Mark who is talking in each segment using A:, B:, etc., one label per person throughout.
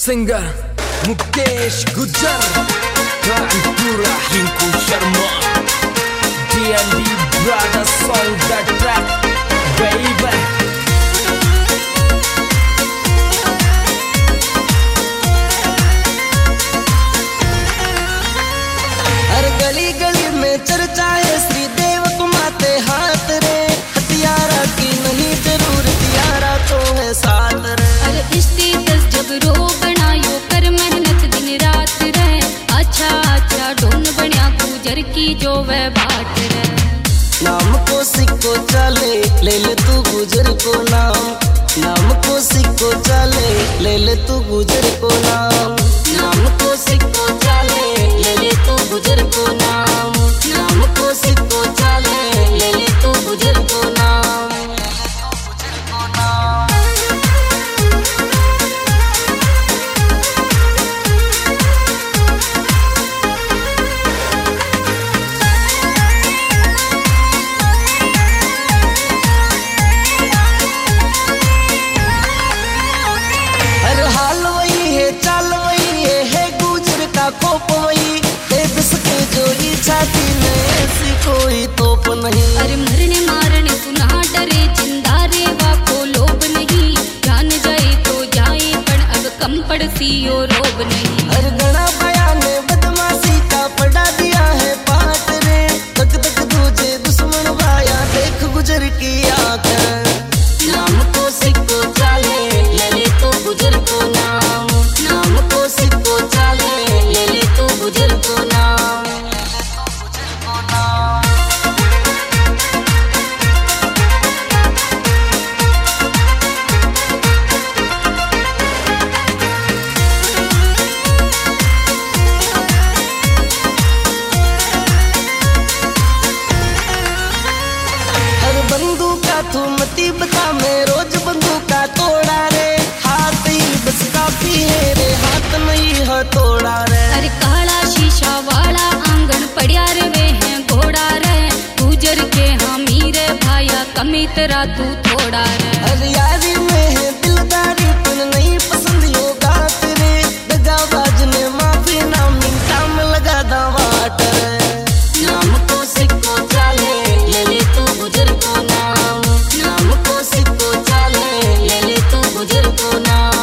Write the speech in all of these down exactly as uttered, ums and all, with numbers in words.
A: Singer Mukesh Gujar, पूरा Rinku Sharma, D and D brothers on the track baby.
B: हर गली गली में चर्चा है श्री देव कुमाते हाथ रे, हथियारा की नहीं जरूरत यारा तो है साथ रे।
C: अरे स्टेटस जब रो बनायो कर मेहनत दिन रात रे, अच्छा अच्छा ढूंढ बनिया गुजर की जो वह बाट रे।
B: नाम को सिक्को चले ले ले तू गुजर को नाम, नाम को सिक्को चले ले ले तू गुजर को नाम, नाम को सिक्को चले ले ले तू गुजर को नाम, नाम को सिक्को चले ले ले तू गुजर को नाम। छाती में ऐसी कोई तोप नहीं,
C: अरे मरने मारने तू ना डरे, जिंदा रे बाको लोभ नहीं, जान जाए तो जाए पर अब कम पड़ती ओ रोब नहीं।
B: हर गणा बयान बदमाशी का पड़ा दिया है पाट रे, तक तक दूजे दुश्मन भाया देख गुजर की आंख। नाम को सिक्को चाले ले ले तो गुजर को नाम, नाम को सिक्को चाले ले ले तो गुजर को नाम। बंदूका तू मती बता मैं रोज बंदूका तोड़ा रे, हाथ ही बस काफी है रे, हाथ नहीं है तोड़ा रे।
C: अरे काला शीशा वाला आंगन पड़िया रे वे हैं घोड़ा रे, गुजर के हामी रे भाया कमी तेरा तू थोड़ा रे।
B: अरे यारी में है दिलदारी तुन नहीं पसंद यो गात रे, दगाबाज ने माफी ना मिलता में लगा दावाट रे। नाम को सिक्को चाले ले ले तू गुजर को नाम, नाम को सिक्को चाले ले ले तू गुजर को नाम।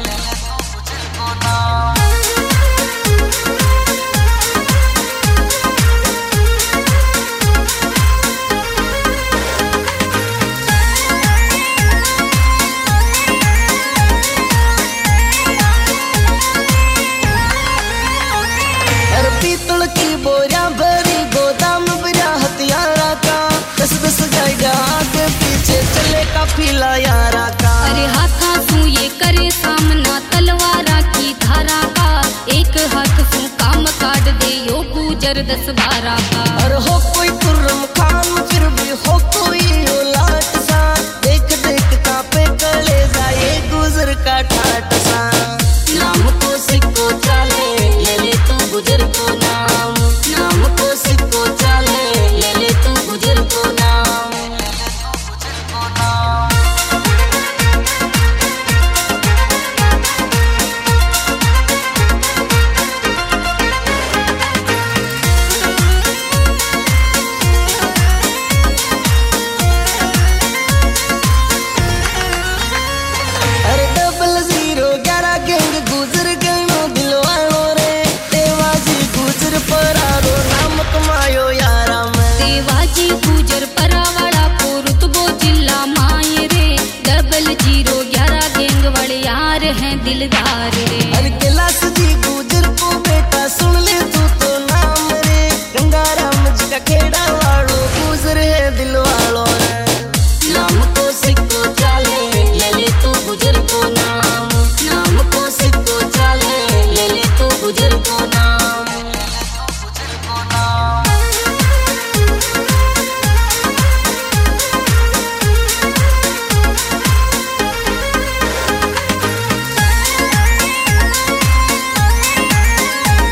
B: अरे पीतल की बोरिया भरी गोदाम भरा हथियारा का, दस दस जाएगा आगे पीछे चले काफिला यारा का।
C: अरे हाथा तू ये करे सामना तलवारा की धारा का, एक हाथ तू काम काट दे यो गुजर दस बारह का।
B: और हो कोई खुर्रम खान फिर भी हो कोई हो लाट सा, देख देख कापे कले जाए गुजर का ठाट सा। नाम को सिक्को चाले ले ले तू गुजर को नाम, नाम को सिक्को चाले ले ले तू गुजर को नाम। अरे डबल जीरो ग्यारह गैंग गुजर गयो दिलवानो रे, देवाजी गुजर परारो नाम कमायो यारा में।
C: देवाजी गुजर परावाड़ा को रुतबो जिला माए रे, डबल जीरो ग्यारह गैंग वाले यार हैं दिलदार रे।
B: अरे कैलाश जी गुजर को बेटा सुन ले तू तो नाम रे, गंगाराम जी का खेड़ा वालो गुजर है दिल वालो रे। नाम को सिक्को चाले ले ले तू गुजर को नाम, नाम को सिक्को चाले ले ले तू गुजर को नाम।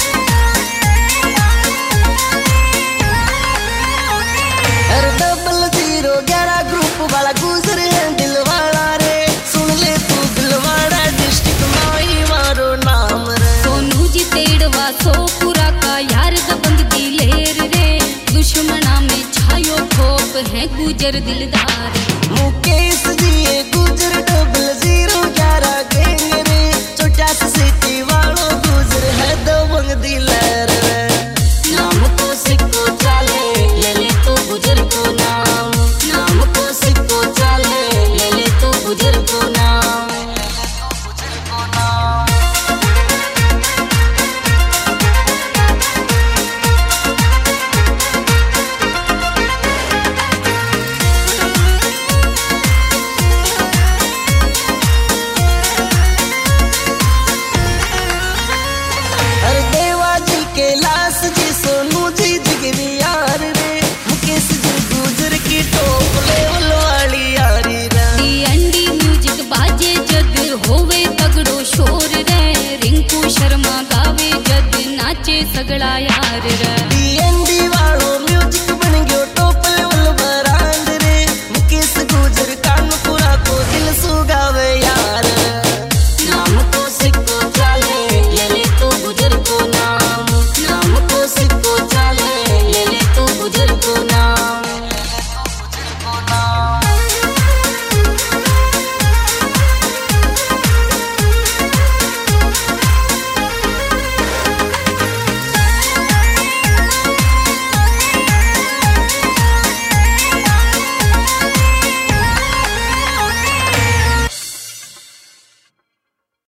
B: अरे डबल
C: गुजर दिलदार।
B: मुकेश जी ये गुजर डबल जीरो ग्यारह गैंग रे, छोटा सा सिटी वालों गुजर है दबंग दिलर रे। नाम को सिक्को चाले ले ले तू गुजर को नाम, नाम को सिक्को चाले ले ले तू गुजर को नाम। कैलाश जी सोनू जी जिगरी यार रे, मुकेश जी गुजर की टॉप लेवल वाली यारी रे।
C: डीएनडी म्यूजिक बाजे जद होवे तगड़ो शोर रे, रिंकू शर्मा गावे जद नाचे सगड़ा यार रे।